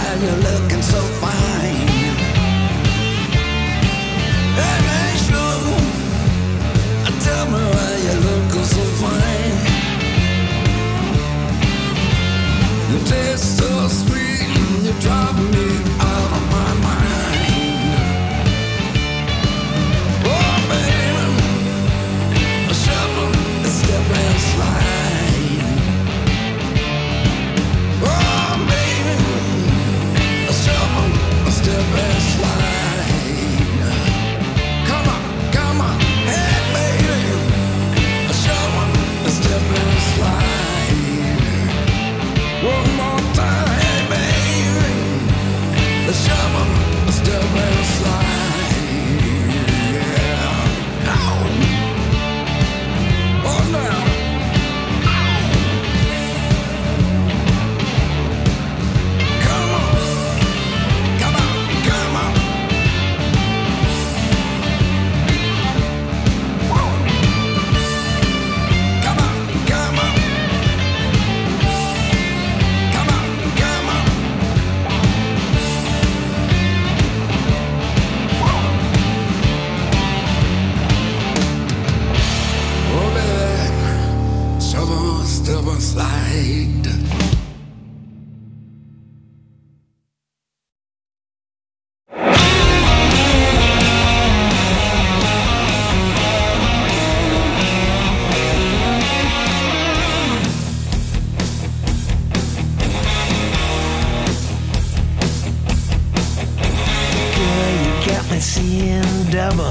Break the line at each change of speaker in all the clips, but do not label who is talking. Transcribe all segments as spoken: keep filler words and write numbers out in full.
while you're looking so fine. Hey, hey, sugar, tell me why you're looking so fine. You taste so sweet, you drive me out of my mind. Oh, baby, a shovel, a step and slide. Oh, baby, a shovel, a step and slide. Come on, come on, hey, baby, a shovel, a step and slide. One more time, hey, baby, a shovel, a step and slide. Yeah. Ow. Oh, now. Come on, come on, come on. Whoa. Come on, come on. Come on, come on. Whoa. Oh, baby, shovel, step and slide.
Girl, you got me seeing double.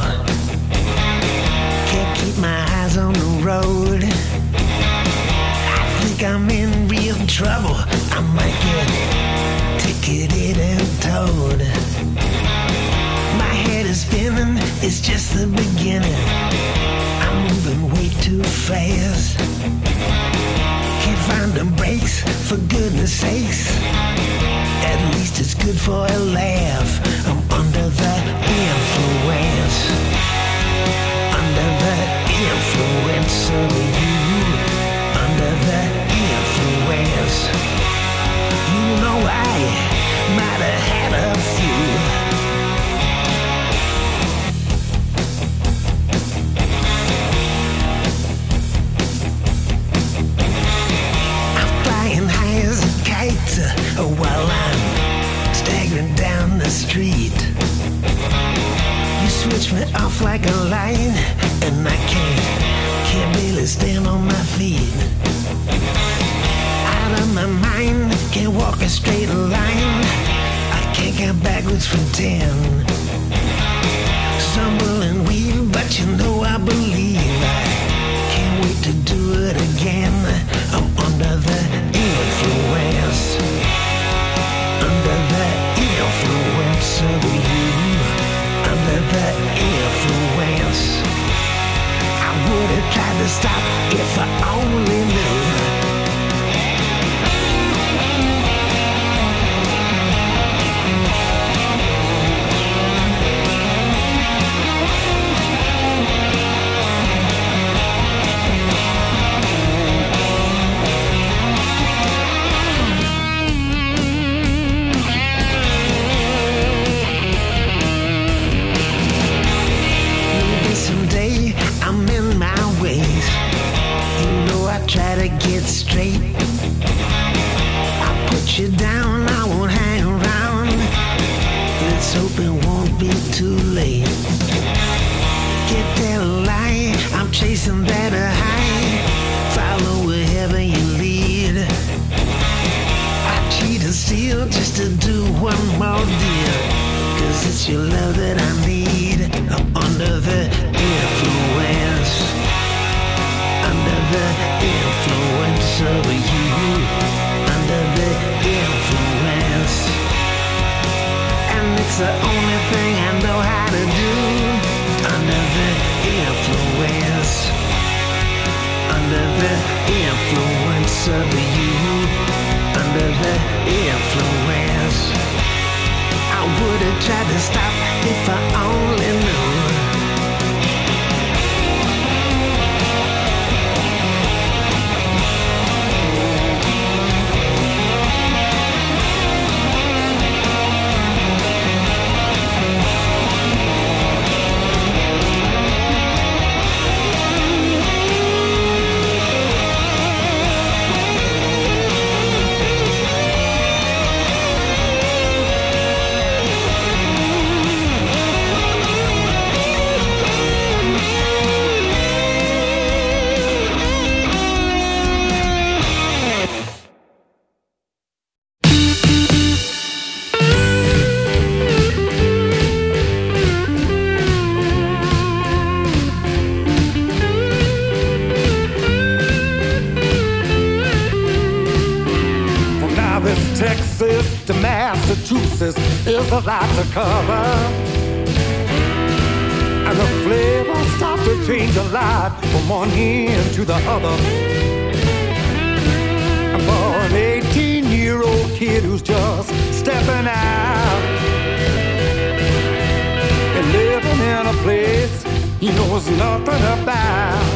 Can't keep my eyes on the road. I think I'm in real trouble. I might get ticketed and towed. My head is spinning, it's just the beginning. I'm moving way too fast. Can't find the brakes, for goodness sakes. At least it's good for a laugh. I'm under the influence. Under the influence of you. Under the influence. You know I might have had a few. I'm flying high as a kite uh, while I'm staggering down the street. You switch me off like a light, and I can't, can't barely stand on my feet. Out of my mind, can't walk a straight line. I can't count backwards from ten. Stumble and weave, but you know I believe. I can't wait to do it again. I'm under the influence. Under the influence of you. Under the influence. I would have tried to stop if I only knew. Maybe someday I'm in my ways. You know I try to get straight. I put you down, I won't hang around. Let's hope it won't be too late. Get that lie, I'm chasing that high. Follow wherever you lead. I cheat and steal just to do one more deal. Cause it's your love that I need. I'm under the influence. Under the influence of you. Under the influence. And it's the only thing I know how to do. Under the influence. Under the influence of you. Under the influence. I would have tried to stop if I only knew.
Massachusetts is a lot to cover. And the flavor starts to change a lot from one end to the other. And for an eighteen-year-old kid who's just stepping out and living in a place he knows nothing about,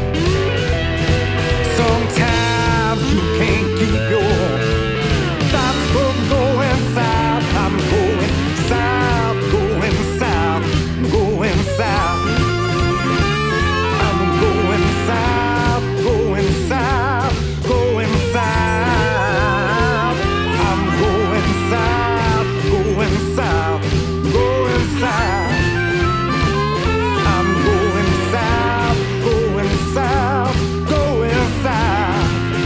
sometimes you can't keep your thoughts from going south. I'm going south, going south, going south. I'm going south, going south, going south. I'm going south, going south, going south. I'm going south, going south, going south.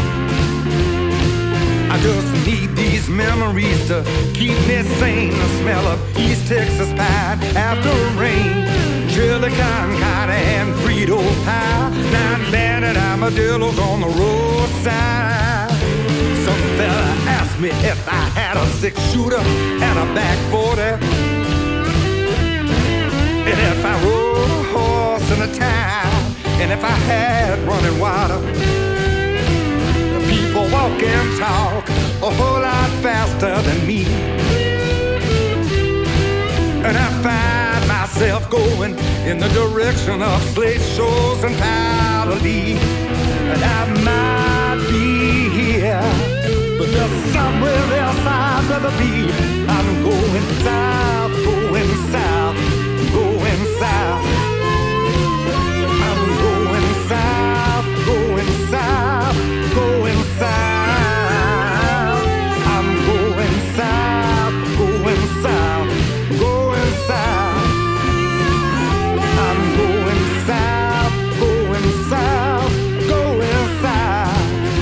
I just need these memories to keep me sane. The smell of East Texas pie after rain, chili con carne and Frito pie, nine banded armadillos on the roadside. Some fella asked me if I had a six shooter and a back forty, and if I rode a horse in a town, and if I had running water. People walk and talk a whole lot faster than me, and I find myself going in the direction of slate shows and Pally. And I might be here, but there's somewhere else I'd rather be. I'm going south, going south, going south. I'm going south, going south, going south. I'm going south, going south, going south. I'm going south, going south, going south.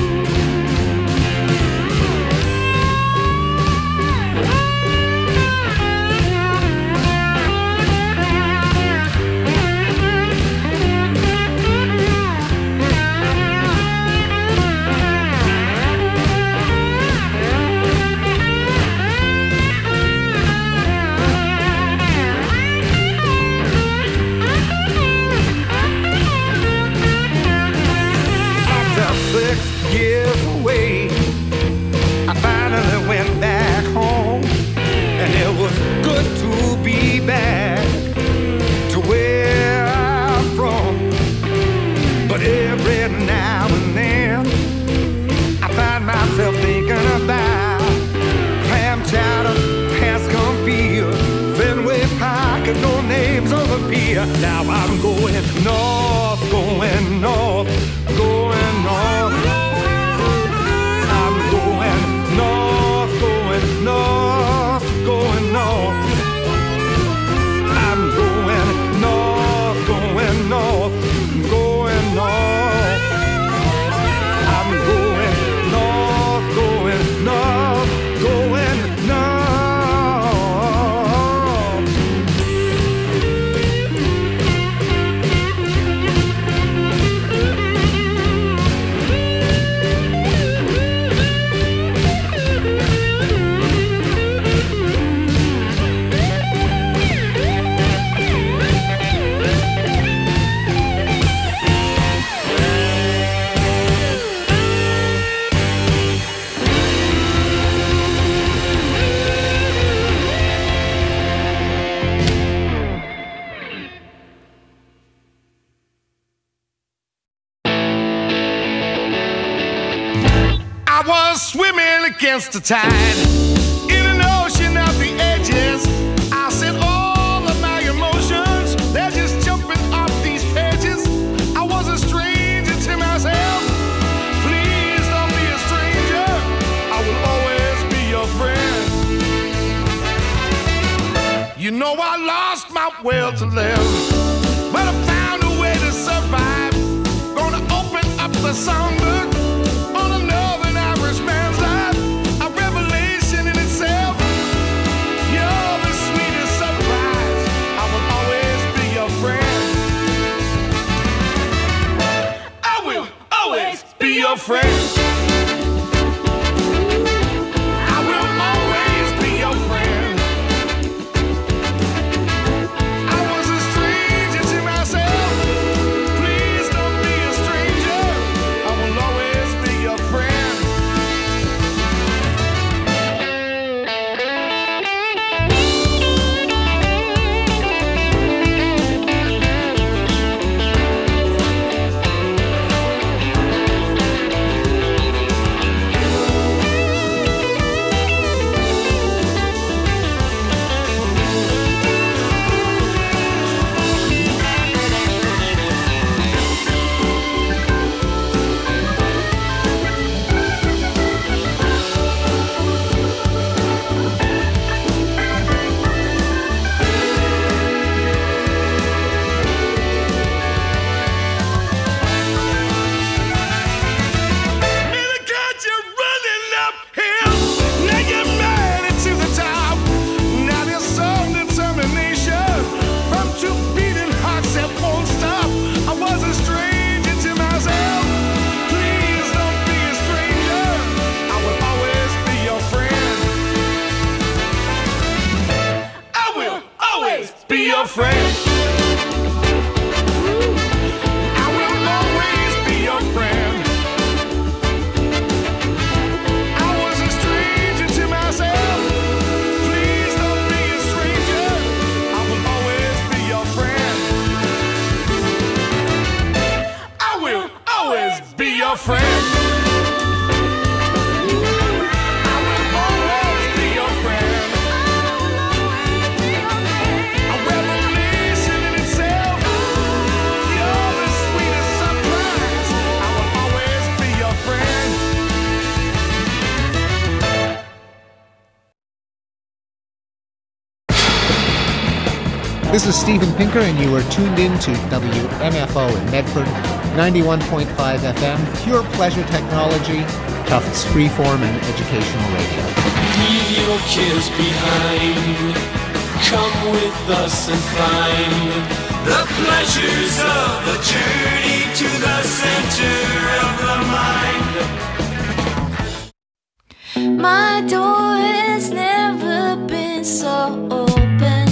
Six years away, I finally went back home, and it was good to be back to where I'm from. But every now and then I find myself thinking about clam chowder, Hanscom Field, Fenway Park, and no names on the pier. Now I'm going north, going north, going north. I'm going north, going north, going north. I'm going north, going north, going north. I'm going north, going north, going north.
I was swimming against the tide in an ocean of the edges. I said all of my emotions, they're just jumping off these pages. I was a stranger to myself. Please don't be a stranger. I will always be your friend. You know I lost my will to live, but I found a way to survive. Gonna open up the songbook on a Northern Irishman's life. A revelation in itself. You're the sweetest surprise. I will always be your friend. I will always be your friend. I will always be your friend. be your friend. I will always be your friend. I was a stranger to myself. Please don't be a stranger. I will always be your friend. I will always be your friend.
This is Steven Pinker, and you are tuned in to W M F O in Medford, ninety-one point five F M, pure pleasure technology, Tufts freeform and educational radio.
Leave your cares behind. Come with us and find the pleasures of the journey to the center of the mind.
My door has never been so open.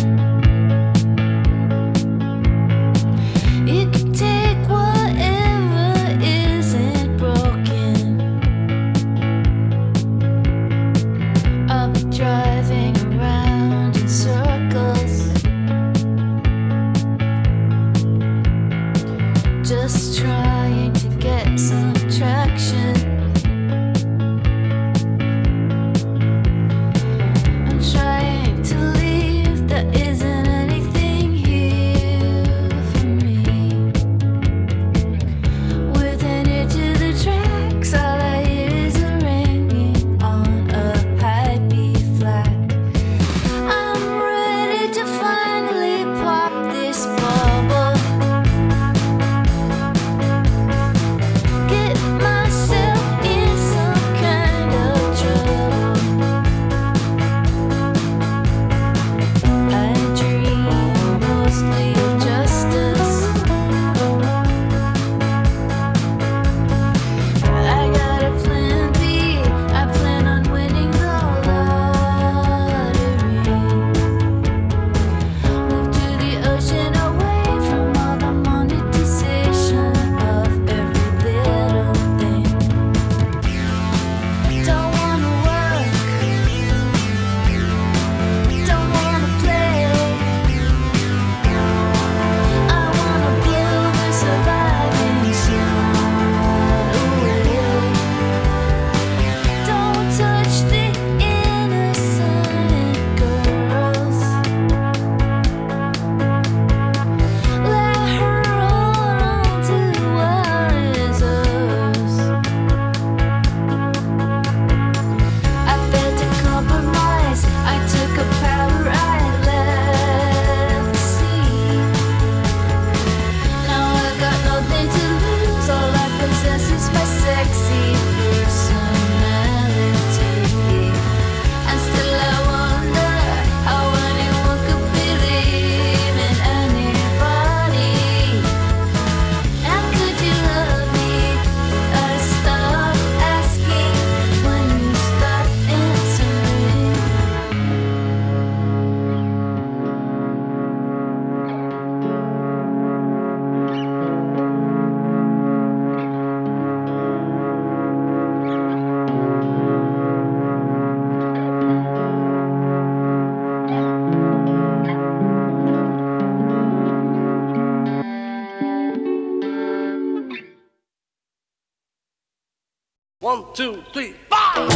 One, two, three, five!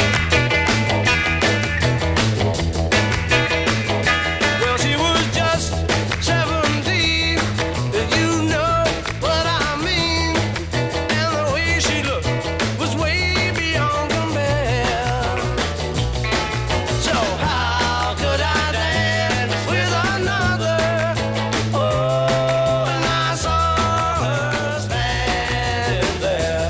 Well, she was just seventeen, you know what I mean. And the way she looked was way beyond compare. So how could I dance with another? Oh, and I saw her standing there.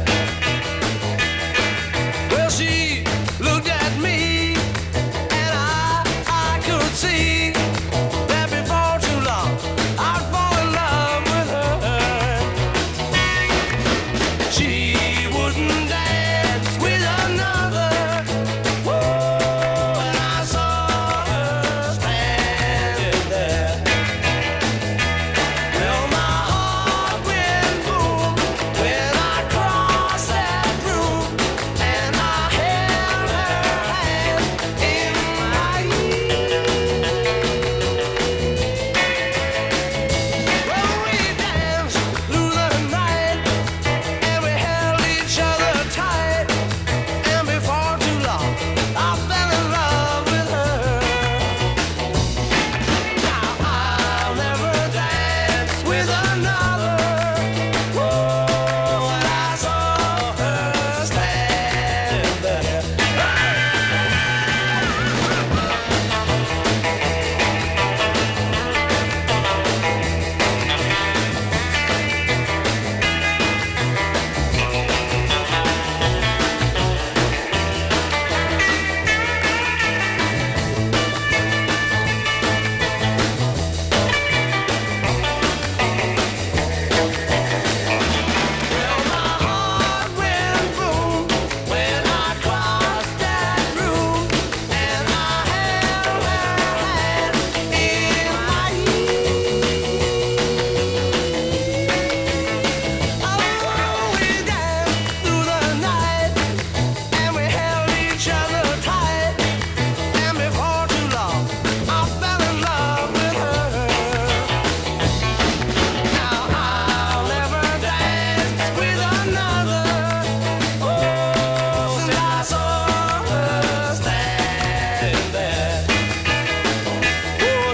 Well, she looked at me, and I, I could see that before too long I'd fall in love with her. She wouldn't dance with another. Whoa, and I saw her standing there.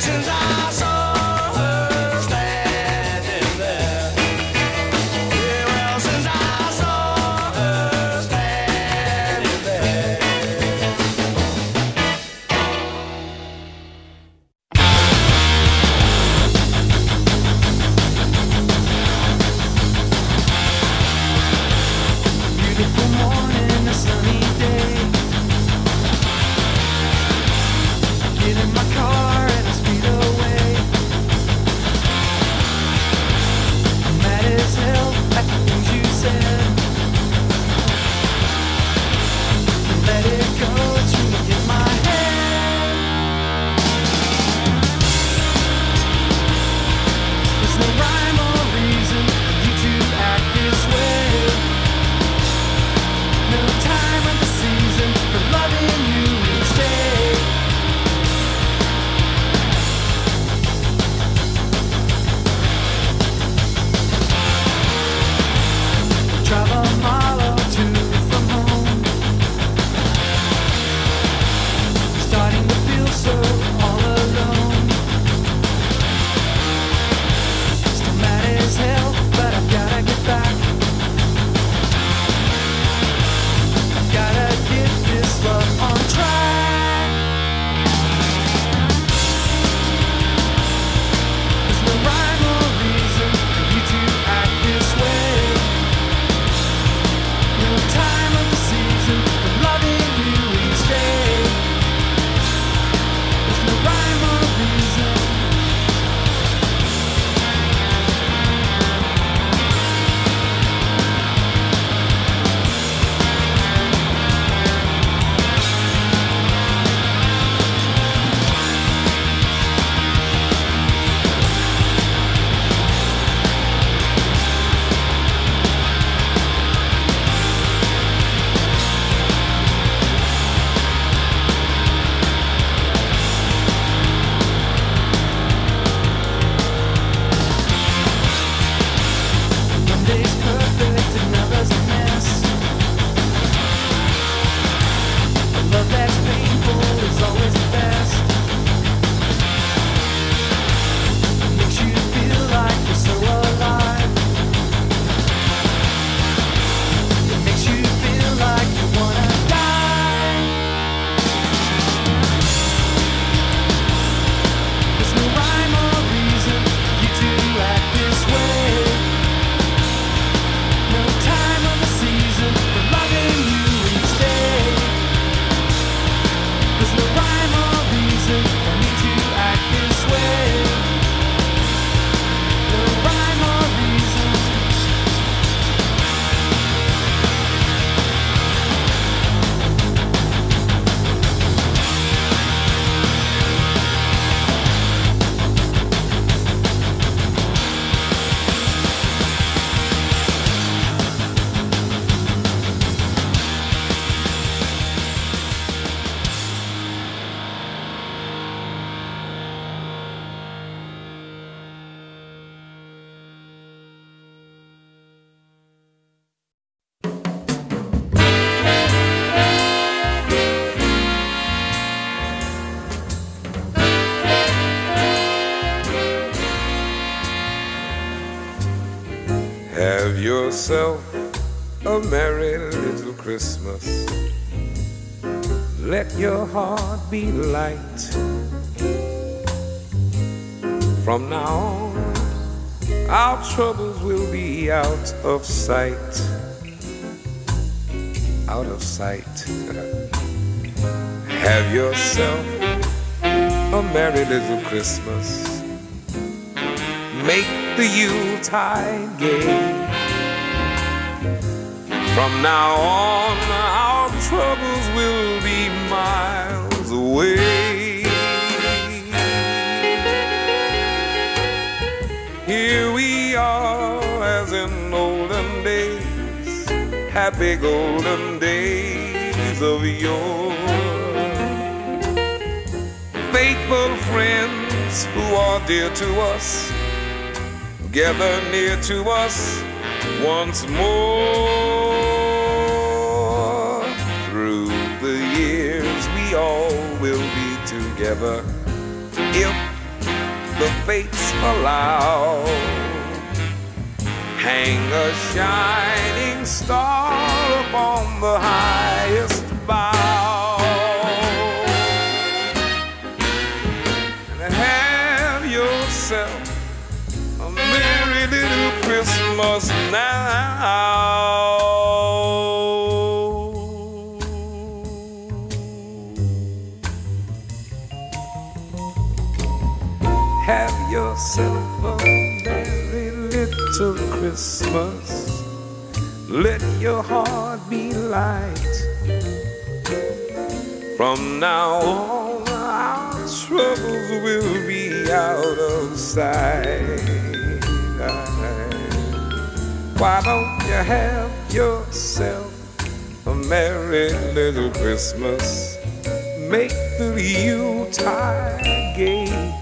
since I saw her standing there. Yeah, well, since I saw her standing there. Beautiful morning, a sunny day. Get in my car and I speed away. I'm mad as hell at the things you said. Let it go, it's really in my head. There's no rhyme or reason for you to act this way. No time of the season for loving you each day. Drive a mile or two from home, starting to feel so all alone. Still mad as hell, but I've gotta get back. I've gotta get this love on track. There's no rhyme or reason for you to act this way. No time of the season for loving you each day. There's no rhyme or reason. One day's perfect, another's a mess. A love that's painful is always the best. It makes you feel like you're so alive. It makes you feel like you wanna die. There's no rhyme or reason for you to act this way. No time of the season for loving you each day. There's no rhyme or reason for me to act this way. No rhyme or reason.
Have yourself a merry little Christmas. Let your heart be light. From now on, our troubles will be out of sight. Out of sight. Have yourself a merry little Christmas. Make the Yuletide gay. From now on, our troubles will be miles away. Here we are as in olden days, happy golden days of yore. Faithful friends who are dear to us, gather near to us once more. Through the years we all will be together if the fates allow. Hang a shining star upon the highest bough, and have yourself a merry little Christmas now. Have yourself a merry little Christmas. Let your heart be light. From now on, our troubles will be out of sight. Why don't you have yourself a merry little Christmas? Make the Yuletide gay.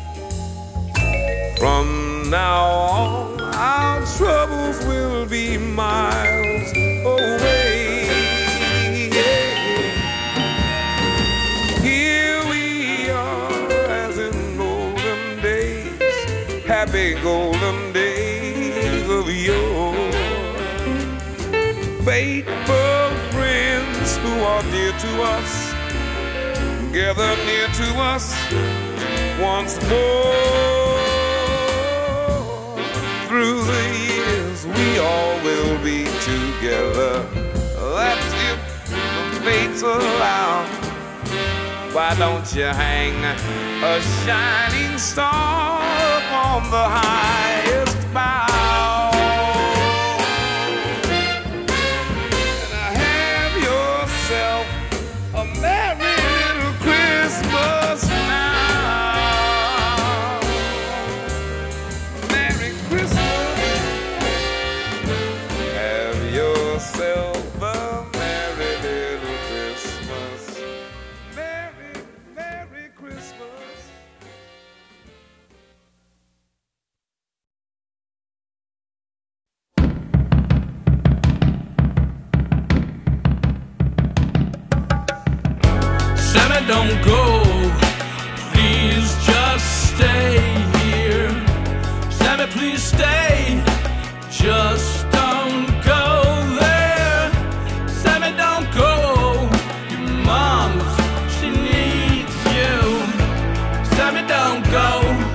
From now on, our troubles will be miles away. Here we are as in golden days, happy golden days of yore. Faithful friends who are dear to us, gather near to us once more. Through the years we all will be together. That's if the fates allow. Why don't you hang a shining star upon the highest bough, and have yourself a merry little Christmas now. Yourself a merry little Christmas. Merry, Merry Christmas.
Santa, don't go. Please just stay here. Santa, please stay. Just don't go there. Sammy, don't go. Your mom, she needs you. Sammy, don't go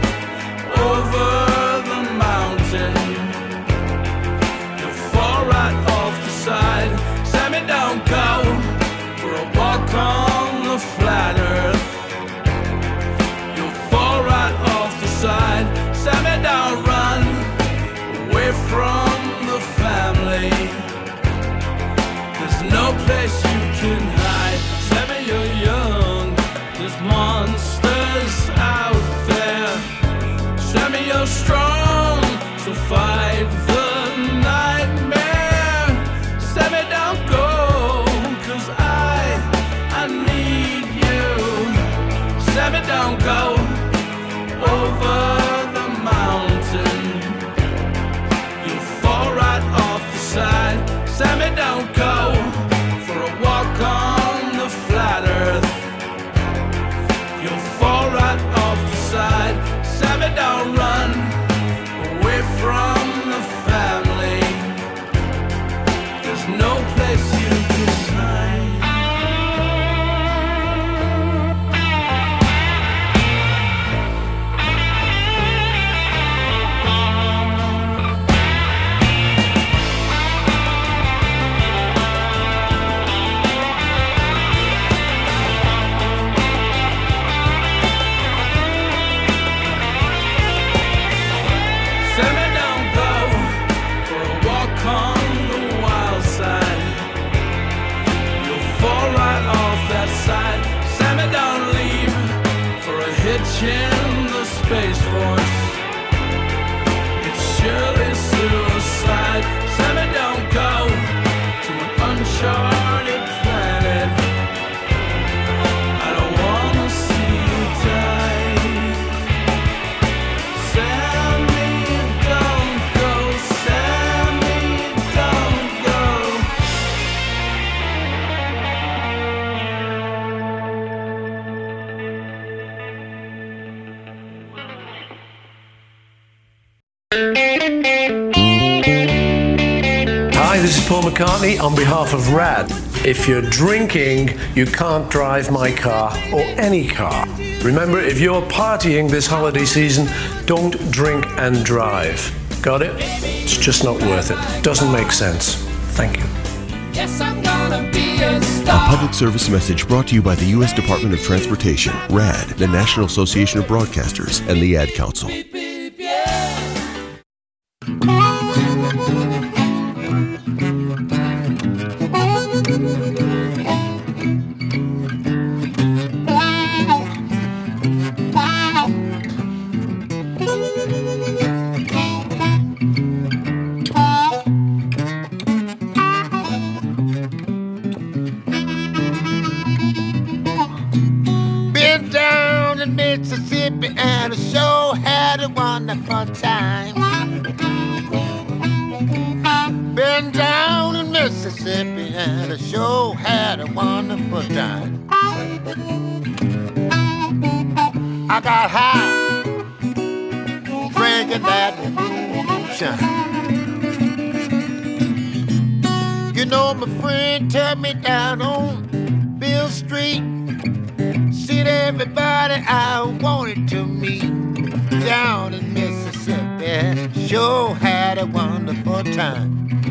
over the mountain. You'll fall right off the side. Sammy, don't go for a walk on the flat earth. You'll fall right off the side. Sammy, don't run away from the family. There's no place you can hide. Sammy, you're young. There's monsters out there. Sammy, you're strong, so fight the nightmare. Sammy, don't go, 'cause I, I need you. Sammy, don't go over the mountain. You'll fall right off the side. Sammy, don't go for a walk on the flat earth. You'll fall right off the side. Sammy, don't run away from the family. There's no place you can hide. Sammy, don't go for a walk on the wild side. You'll fall right off that side. Sammy, don't leave for a hitch in the Space Force. It's surely suicide. Sammy, don't go to an uncharted planet. I don't wanna see you die. Sammy, don't go. Sammy, don't go.
this is Paul McCartney on behalf of RAD. If you're drinking, you can't drive my car or any car. Remember, if you're partying this holiday season, don't drink and drive. Got it? It's just not worth it. Doesn't make sense. Thank you.
Yes, I'm gonna be a
A
star.
public service message brought to you by the U S Department of Transportation, RAD, the National Association of Broadcasters, and the Ad Council.
Been down in Mississippi and I sure had a wonderful time. Been down in Mississippi and I sure had a wonderful time. I got high drinking that moonshine. You know my friend took me down on Bill Street. Seen everybody I wanted to meet down in Mississippi. Sure had a wonderful time.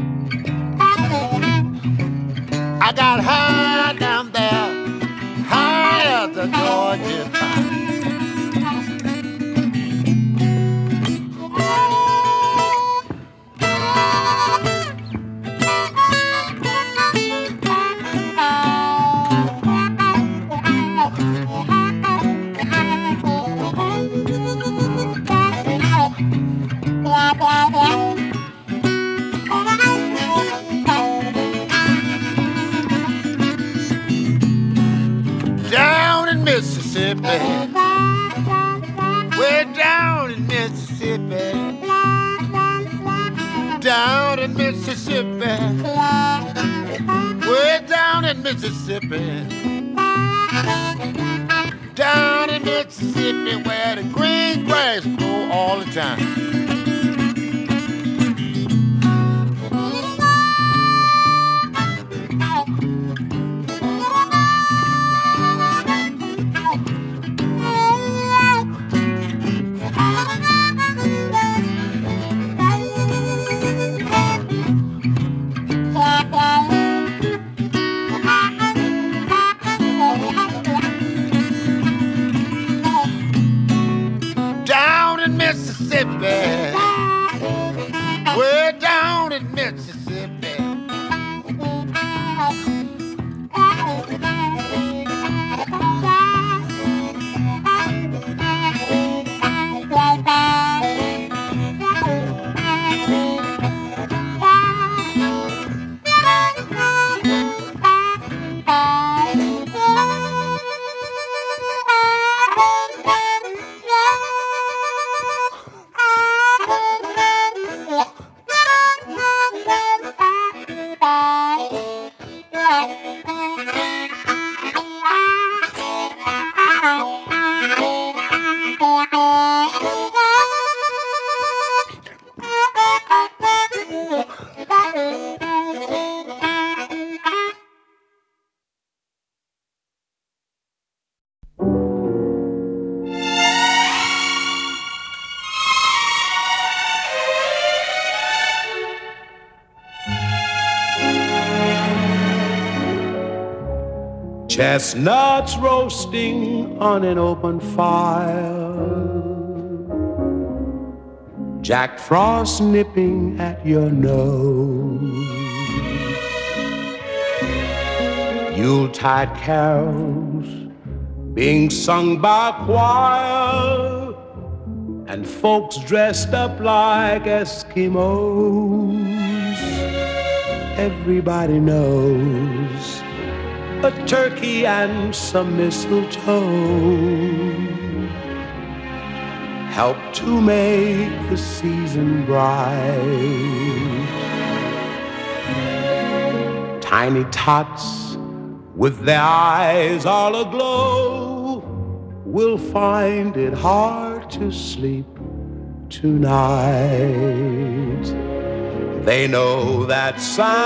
I got high down there, high as the Georgia pine. Down in Mississippi, way down in Mississippi, down in Mississippi, way down in Mississippi, down in Mississippi where the green grass grow all the time. Down in Mississippi, way down in Mississippi.
Chestnuts roasting on an open fire, Jack Frost nipping at your nose, Yuletide carols being sung by a choir, and folks dressed up like Eskimos. Everybody knows a turkey and some mistletoe help to make the season bright. Tiny tots with their eyes all aglow will find it hard to sleep tonight. They know that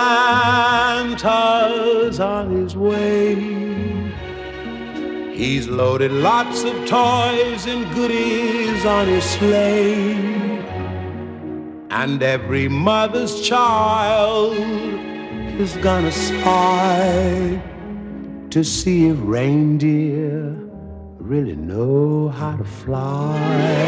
Santa's on his way. He's loaded lots of toys and goodies on his sleigh. And every mother's child is gonna spy to see if reindeer really know how to fly.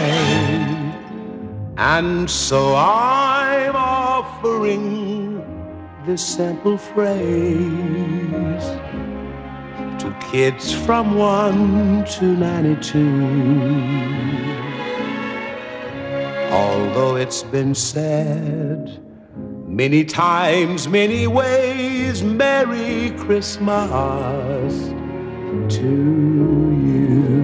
And so I'm offering this simple phrase to kids from one to ninety-two. Although it's been said many times, many ways, Merry Christmas to you.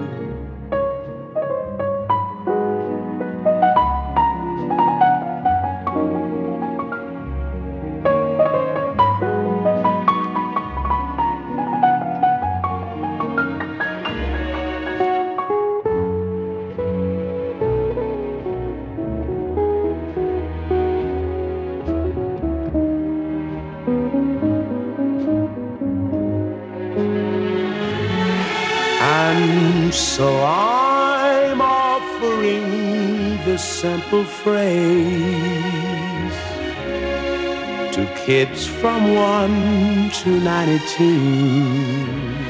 So I'm offering this simple phrase to kids from one to ninety-two.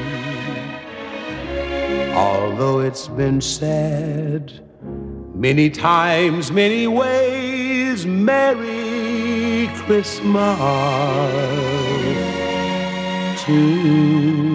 Although it's been said many times, many ways, Merry Christmas to you.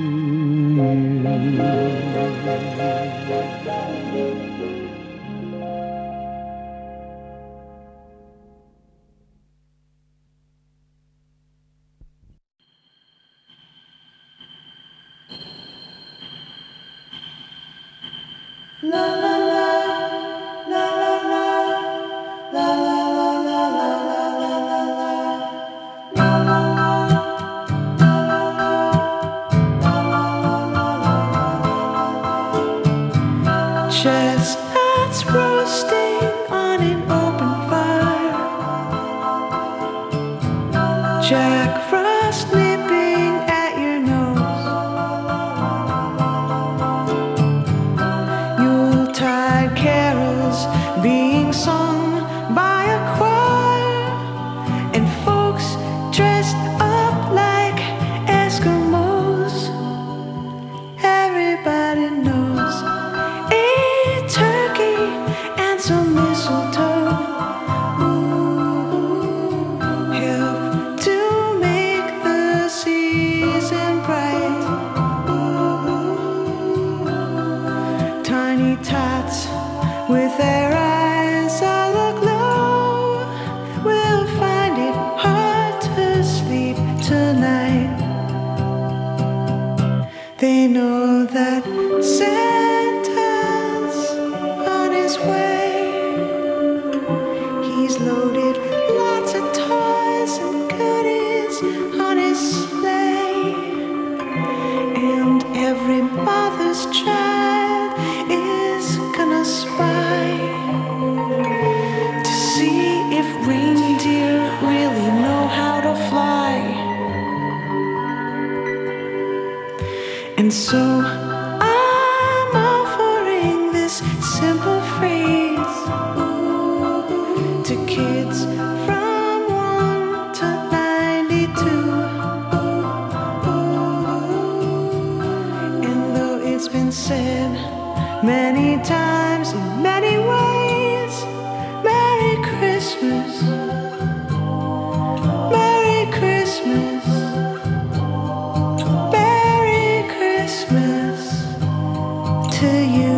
La la la, la la la, la la la la la la la la. Chestnuts roasting on an open fire. Jack Frost nipping at your nose. Yuletide carols being sung by a choir, and folks dressed up like Eskimos. Everybody knows a turkey and some mistletoe help to make the season bright. Tiny tots with their eyes all aglow will find it hard to sleep tonight. They know that Santa's on his way. He's loaded lots of toys and goodies on his sleigh. And every mother's child is gonna spy to see if reindeer really know how to fly. And so I'm offering this simple phrase to kids from one to ninety-two. And though it's been said many times in many ways, Merry Christmas, Merry Christmas, Merry Christmas to you.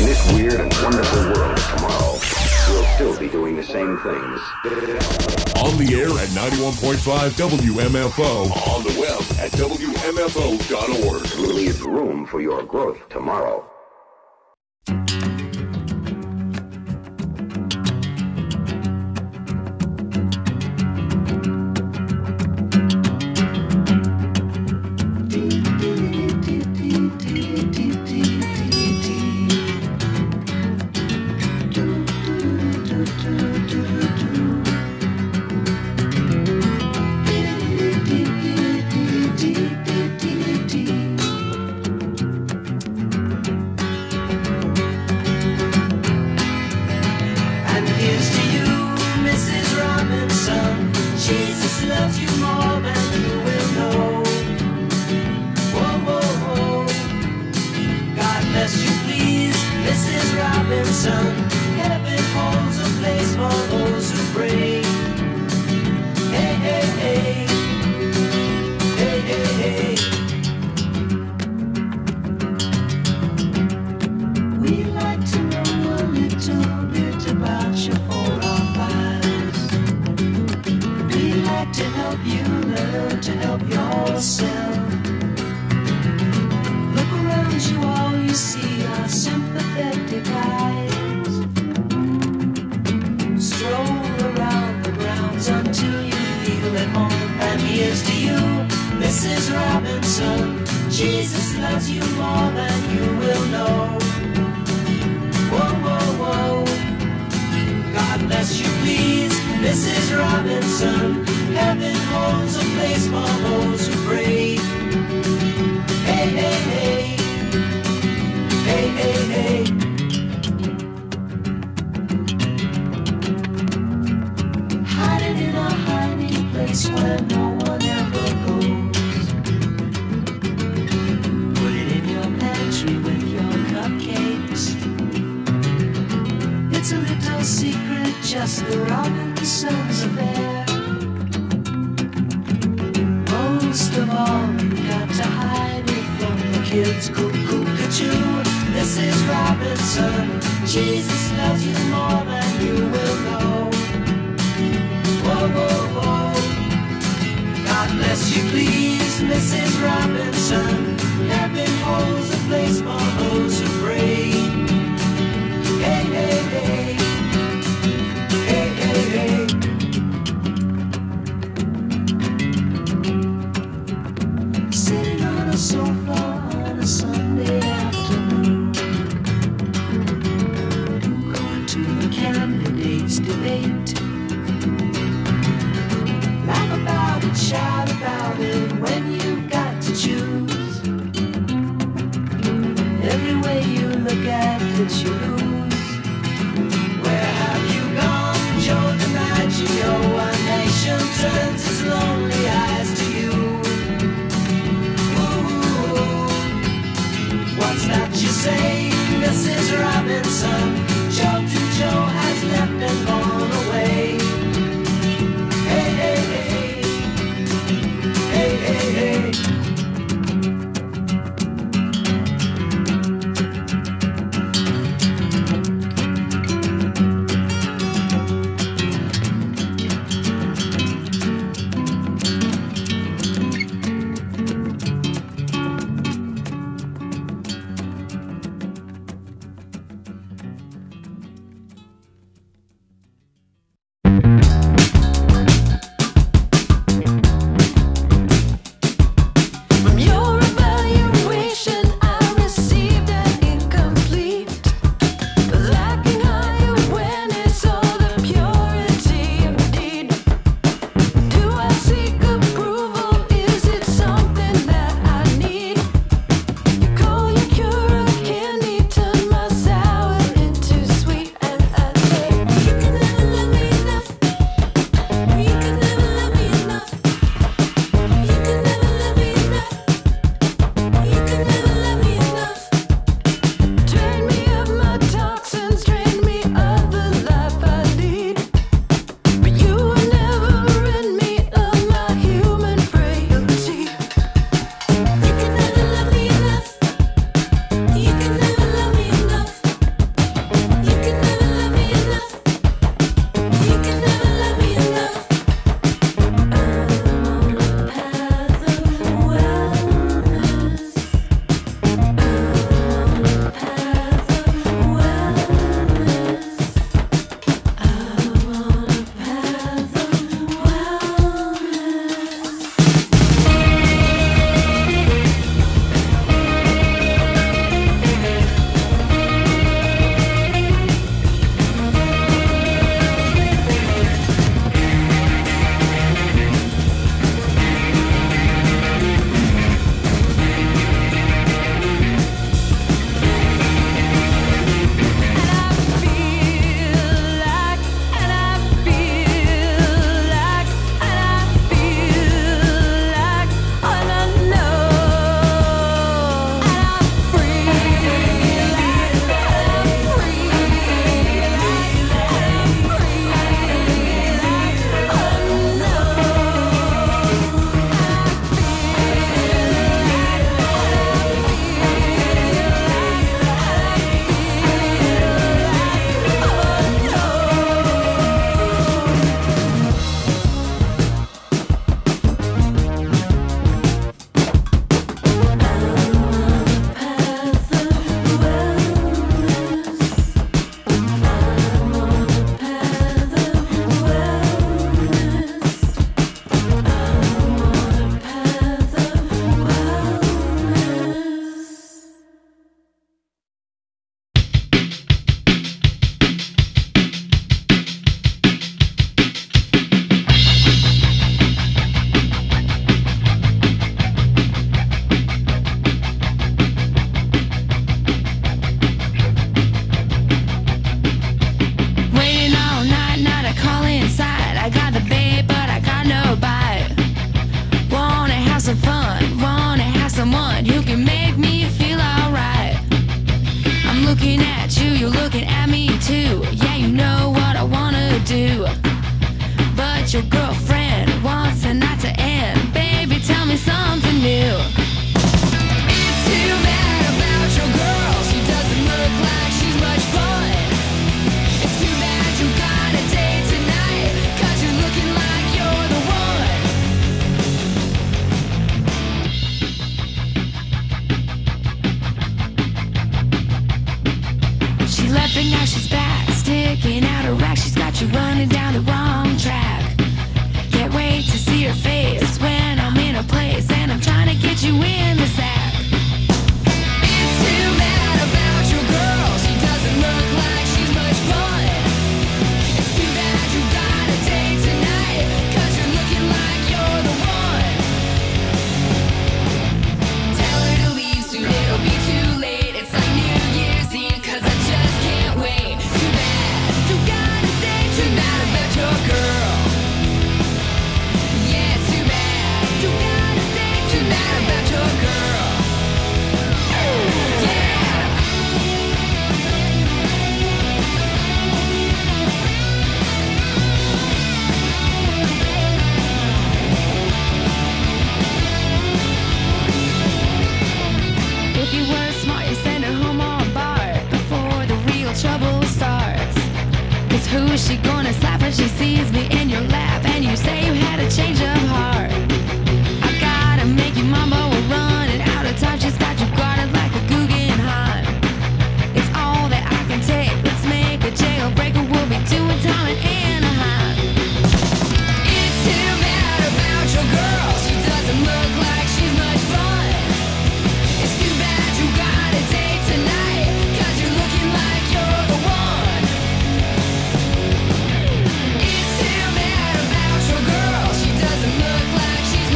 this weird and wonderful world tomorrow, we'll still be doing the same things.
On the air at ninety-one point five W M F O. On the web at W M F O dot org.
Leave room for your growth tomorrow.
at you, you're looking at me too. Yeah, you know what I wanna do, but your girlfriend wants the night to end. Baby, tell me something new. It's too bad about your girl. She doesn't look like she's much fun. It's too bad you got a date tonight, 'cause you're looking like you're the one. She left and now she's back, sticking out her rack. She's got you running down the wrong track. Can't wait to see her face when I'm in a place and I'm trying to get you in the sack. It's too bad about your girl. She doesn't look like she's much fun. It's too bad you got a date tonight, 'cause you're looking like you're the one. Tell her to leave soon, it'll be too late. It's like New Year's Eve, 'cause I just can't wait. Too bad you got a date tonight about your girl. Yeah, it's too bad you got a date tonight about your girl. Yeah. If you were smart, you send her home all barred before the real trouble starts. 'Cause who is she gonna slap when she sees me in your lap and you say you had a change of heart? I gotta make you mumbo, we're running out of time. She's got you guarded like a Guggenheim. It's all that I can take. Let's make a jailbreaker. We'll be doing time in Anaheim. It's too bad about your girl. She doesn't look like she's much fun. It's too bad you got a date tonight, 'cause you're looking like you're the one. It's too bad about your girl. She doesn't look like she's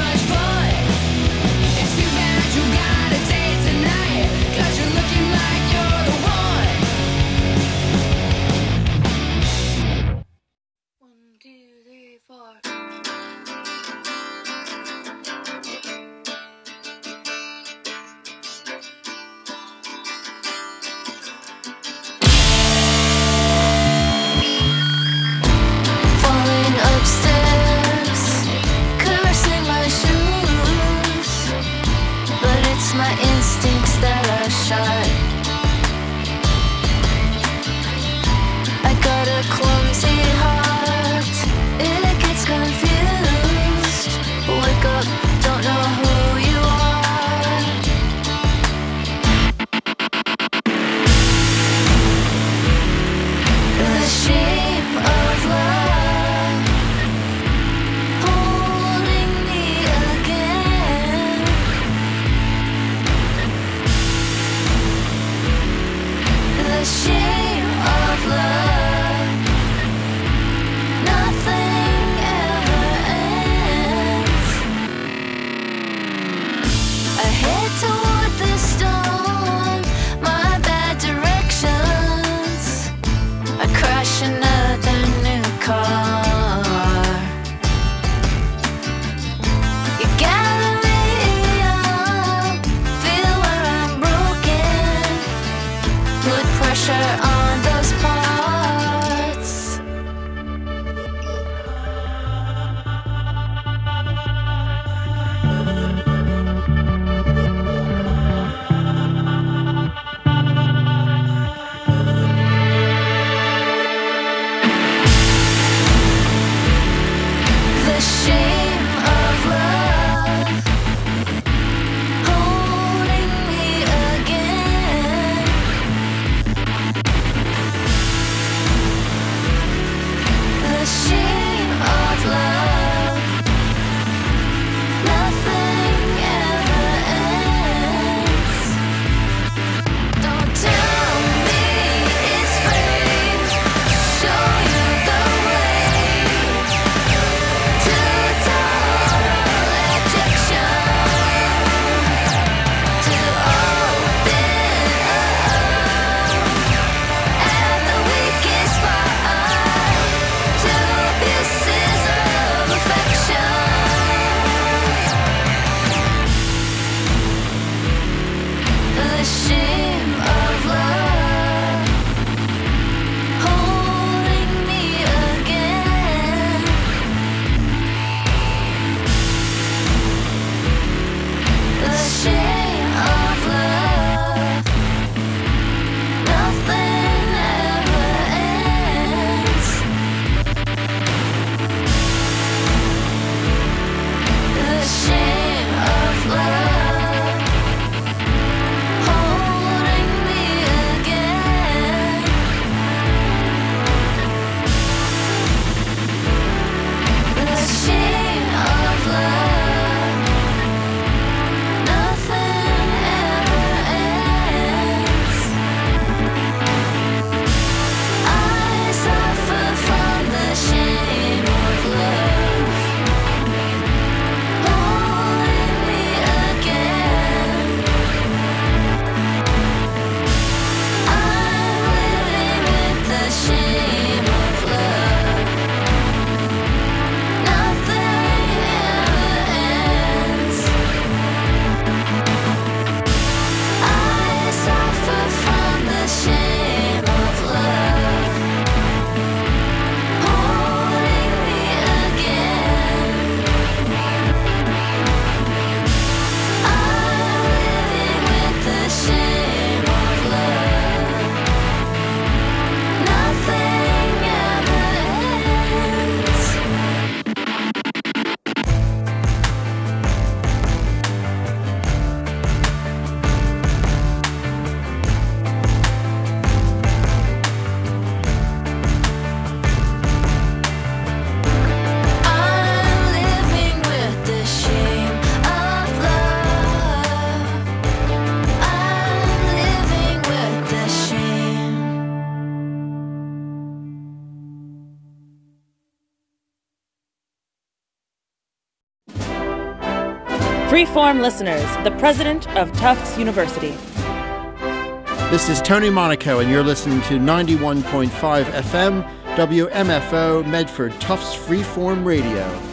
Freeform listeners, the president of Tufts University.
This is Tony Monaco, and you're listening to ninety-one point five F M, W M F O, Medford Tufts Freeform Radio.